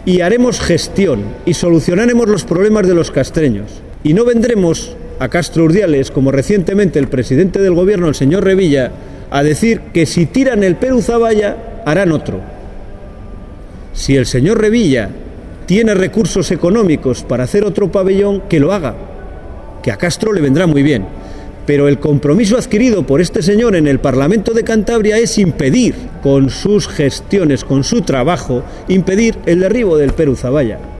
y haremos gestión y solucionaremos los problemas de los castreños. Y no vendremos a Castro Urdiales, como recientemente el presidente del gobierno, el señor Revilla, a decir que si tiran el Peruzavalla harán otro. Si el señor Revilla tiene recursos económicos para hacer otro pabellón, que lo haga, que a Castro le vendrá muy bien. Pero el compromiso adquirido por este señor en el Parlamento de Cantabria es impedir, con sus gestiones, con su trabajo, impedir el derribo del Peruzavalla.